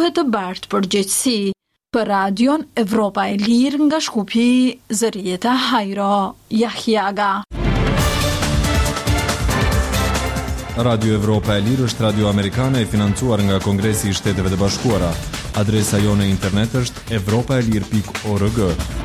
duhet të bartë përgjegjësi. Për radion Evropa e Lirë nga Shkupi, Zërieta Hajro Jahjaga. Radio Evropa e Lirë është radio amerikane e financuar nga Kongresi i Shteteve të Bashkuara. Adresa jone internet është evropaelir.org.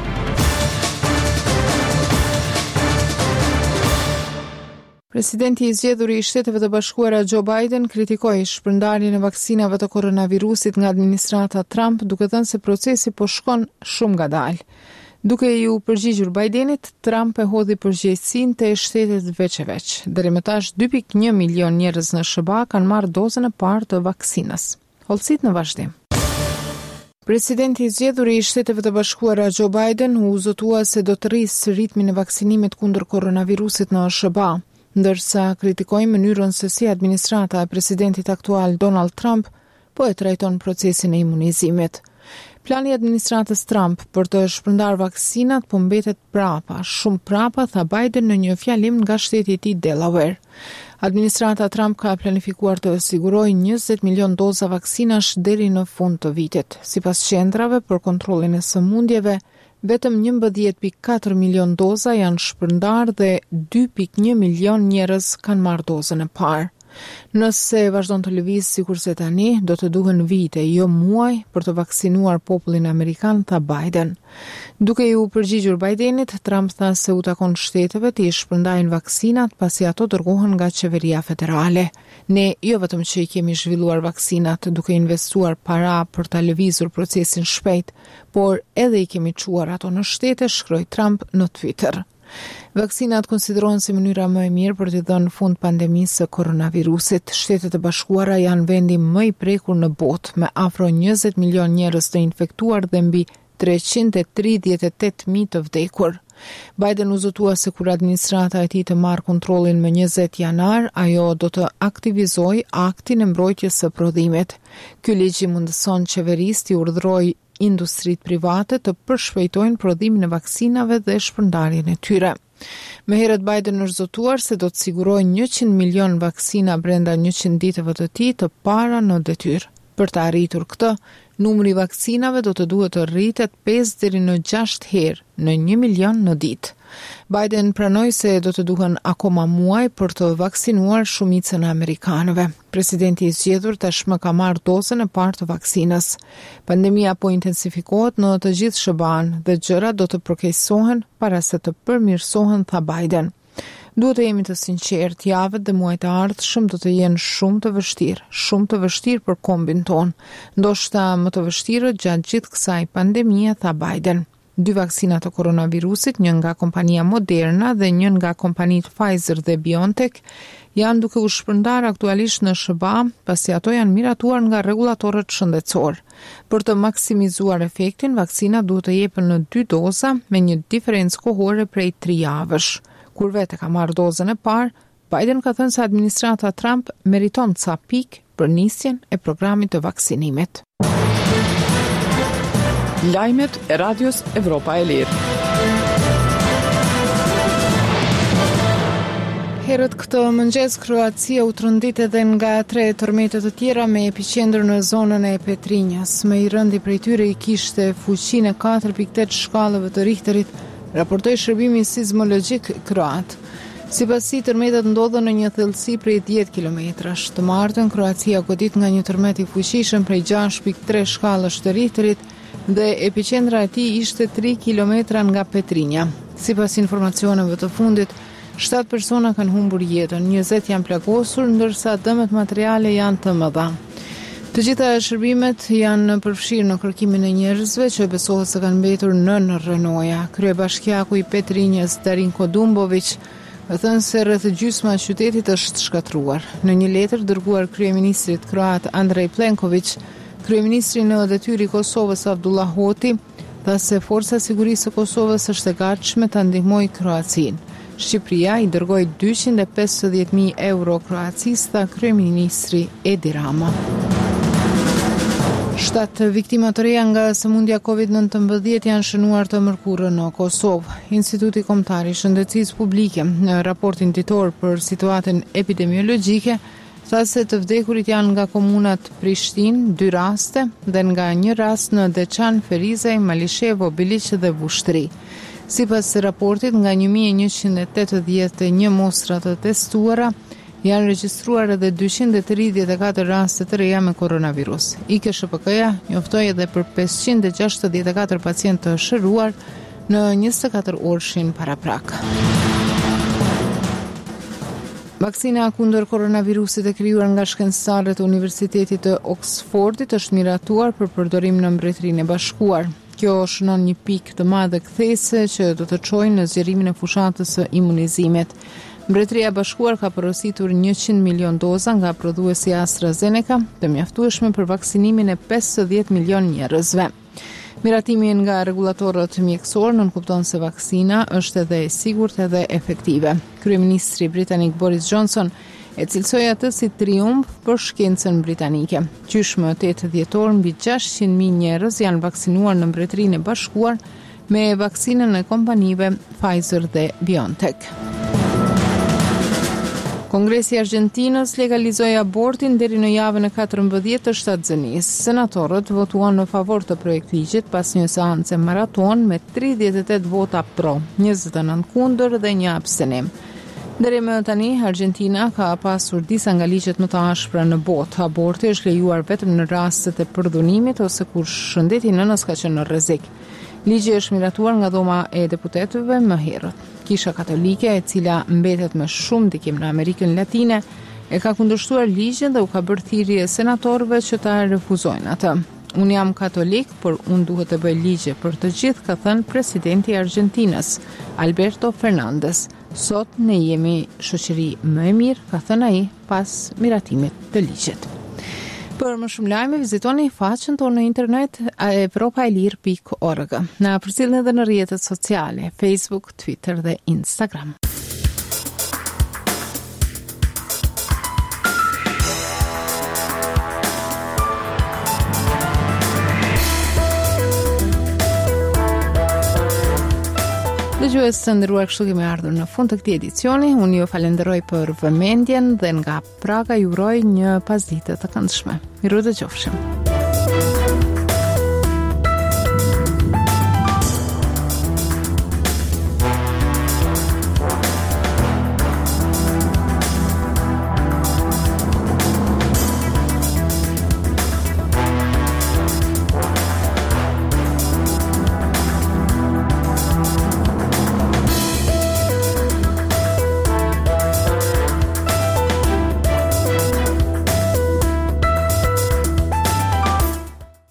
Presidenti i zgjedhur i Shteteve të Bashkuara Joe Biden kritikoi shpërndarjen e vaksinave të koronavirusit nga administrata Trump, duke thënë se procesi po shkon shumë ngadalë. Duke ju përgjigjur Bidenit, Trump e hodhi përgjegjësinë te shtetet veç e veç. Deri më tash 2.1 milion njerëz në SBA kanë marrë dozën e parë të vaksinës. Hollësit në vazhdim. Presidenti i zgjedhur i Shteteve të Bashkuara Joe Biden u zotua se do të rrisë ritmin e vaksinimit kundër koronavirusit në SBA, ndërsa kritikoi mënyrën se si administrata e presidentit aktual Donald Trump po e trajton procesin e imunizimit. Plani i administratës Trump për të shpërndarë vaksinat po mbetet prapa, shumë prapa, tha Biden në një fjalim nga shteti i tij Delaware. Administrata Trump ka planifikuar të sigurojë 20 milion doza vaksinash deri në fund të vitit. Sipas qendrave për kontrollin e sëmundjeve, vetëm 11.4 milion doza janë shpërndarë dhe 2.1 milion njerëz kanë marrë dozën e parë. Nëse vazhdon të lëvizë sikurse tani, do të duhen vite, jo muaj, për të vaksinuar popullin amerikan, tha Biden. Duke ju përgjigjur Bidenit, Trump tha se u takon shteteve të i shpërndajnë vaksinat pasi ato dërgohen nga qeveria federale. Ne jo vetëm që i kemi zhvilluar vaksinat duke investuar para për ta lëvizur procesin shpejt, por edhe i kemi çuar ato në shtete, shkroi Trump në Twitter. Vaksinat konsiderohen si mënyra më e mirë për të dhënë fund pandemisë së koronavirusit. Shtetet e Bashkuara janë vendi më i prekur në botë, me afro 20 milion njerëz të infektuar dhe mbi 338.000 të vdekur. Biden u zotua se kur administrata e tij të marrë kontrollin më 20 janar, ajo do të aktivizojë aktin e mbrojtjes së prodhimit. Ky ligj mundëson qeverisë të urdhërojë industrit private të përshpejtojnë prodhimin e vaksinave dhe shpërndarjen e tyre. Më herët Biden është zotuar se do të sigurojë 100 milion vaksina brenda 100 ditëve të tij të para në detyrë. Për të arritur këtë, numri i vaksinave do të duhet të rritet 5 deri në 6 herë në 1 milion në ditë. Biden pranoi se do të duhen akoma muaj për të vaksinuar shumicën e amerikanëve. Presidenti i zgjedhur tashmë ka marrë dozën e parë të vaksinës. Pandemia po intensifikohet në të gjithë SBA-n dhe gjërat do të përkeqësohen para se të përmirësohen, tha Biden. Duhet të jemi të sinqertë, javët dhe muajt e ardhshëm do të jenë shumë të vështirë për kombin ton, ndoshta më të vështirë gjatë gjithë kësaj pandemie, tha Biden. 2 vaksina të koronavirusit, një nga kompania Moderna dhe një nga kompanitë Pfizer dhe BioNTech, janë duke u shpërndarë aktualisht në SBA, pasi ato janë miratuar nga rregullatorët shëndetësor. Për të maksimizuar efektin, vaksina duhet të jepen në 2 doza me një diferencë kohore prej 3 javësh. Kur vetë ka marrë dozën e parë, Biden ka thënë se administrata Trump meriton ca pikë për nisjen e programit të vaksinimit. Lajmet e radios Evropa e Lirë. Herët këtë mëngjes, Kroacia u trondit edhe nga 3 tërmete të tjera me epicentër në zonën e Petrinjas. Më i rëndi prej tyre i kishte fuqinë 4.8 shkallëve të Richterit, raportoi shërbimi sismologjik kroat. Sipas si, tërmetet ndodhen në një thellësi prej 10 kilometrash. Të martën, Kroacia godit nga një tërmet i fuqishëm prej 6.3 shkallësh të Richterit dhe epicentra e tij ishte 3 kilometra nga Petrinja. Sipas informacioneve të fundit, 7 persona kanë humbur jetën, 20 janë plagosur, ndërsa dëmet materiale janë të mëdha. Të gjitha shërbimet janë përfshirë në kërkimin e njerëzve që besohet se kanë mbetur nën rrënoja. Kryebashkiaku i Petrinjës, Darinko Dumbović, thënë se rreth gjysma e qytetit është shkatruar. Në një letër dërguar kryeministrit kroat Andrej Plenković, kryeministri në detyrë i Kosovës Abdullah Hoti tha se Forca e Sigurisë së Kosovës është e gatshme ta ndihmojë Kroacinë. Shqipëria i dërgoi 250.000 euro Kroacisë, tha kryeministri Edi Rama. 7 viktima të reja nga sëmundja COVID-19 janë shënuar të mërkurë në Kosovë. Instituti Kombëtar i Shëndetësisë Publike në raportin ditor për situatën epidemiologjike Tha se të vdekurit janë nga komunat Prishtinë, 2 raste, dhe nga një rast në Deçan, Ferizaj, Malishevo, Biliq dhe Vushtri. Sipas raportit, nga 1181 mostra të testuara, janë regjistruar edhe 234 raste të reja me koronavirus. IKSHPK-ja njoftoi edhe për 564 pacientë të shëruar në 24 orëshin paraprak. Vaksina kundër koronavirusit e krijuar nga shkencëtarët e Universitetit të Oxfordit është miratuar për përdorim në Mbretërinë e Bashkuar. Kjo shënon një pikë të madhe kthese që do të çojë në zgjerimin e fushatës së imunizimit. Mbretëria e Bashkuar ka porositur 100 milion doza nga prodhuesi AstraZeneca, të mjaftueshme për vaksinimin e 50 milion njerëzve. Miratimi nga regulatorët mjekësor nënkupton se vaksina është edhe e sigurt edhe efektive. Kryeministri britanik Boris Johnson e cilësoi atë si triumf për shkencën britanike. Qysh më 8 dhjetor mbi 600.000 njerëz janë vaksinuar në Mbretërinë e Bashkuar me vaksinën e kompanive Pfizer dhe BioNTech. Kongresi i Argjentinës legalizoi abortin deri në javën e 14 të shtatëzanisë. Senatorët votuan në favor të projektligjit pas një seance maraton me 38 vota pro, 29 kundër dhe 1 abstenim. Deri më tani, Argjentina ka pasur disa nga ligjet më të ashpra në botë. Aborti është lejuar vetëm në rastet e përdhunimit ose kur shëndeti i nënës ka qenë në rrezik. Ligji është miratuar nga Dhoma e Deputetëve më herët. Kisha Katolike, e cila mbetet me shumë ndikim në Amerikën Latine, e ka kundërshtuar ligjin dhe u ka bërë thirrje senatorëve që ta refuzojnë atë. Unë jam katolik, por unë duhet të bëj ligje për të gjithë, ka thënë presidenti i Argjentinës, Alberto Fernandez. Sot ne jemi shoqëri më e mirë, ka thënë ai pas miratimit të ligjit. Për më shumë lajme, vizitoni faqen tonë në internet evropaelir.org. Na përcjellni edhe në rrjetet sociale, Facebook, Twitter dhe Instagram. Dëgjues të nderuar, kështu kemi ardhur në fund të këtij edicioni. Unë ju falenderoj për vëmendjen dhe nga Praga ju uroj një pasditë të këndshme. Miru dëgjofshim.